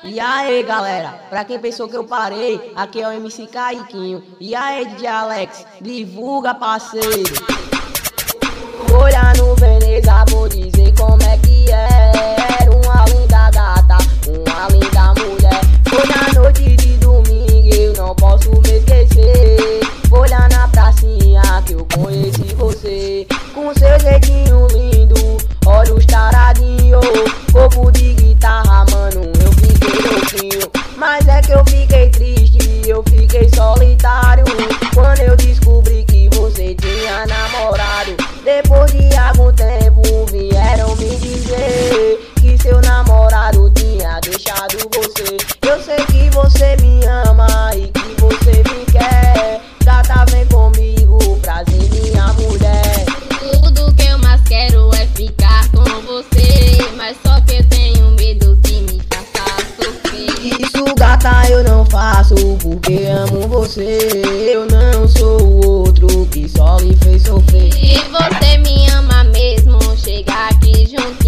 E aí galera, pra quem pensou que eu parei, aqui é o MC Caiquinho. E aí DJ Alex, divulga parceiro. Olha no Veneza, vou dizer como é que é. Era uma linda gata, uma linda mulher. Foi na noite de domingo, eu não posso me esquecer. Vou lá na pracinha que eu conheci você. Com seu jeitinho lindo, olhos taradinho, corpo de guitarra, mano, eu fiquei louquinho. Mas é que eu fiquei triste, eu fiquei solitário quando eu descobri que você tinha namorado. Depois de algum tempo vieram me dizer que seu namorado tinha deixado você. Eu sei que você me ama e que você me quer. Gata, vem comigo pra ser minha mulher. Tudo que eu mais quero é ficar com você, mas só que eu tenho medo que me faça sofrer. Isso, gata, eu não faço porque amo você. Eu não sou o outro que só lhe fez sofrer. Se você me ama mesmo, chega aqui junto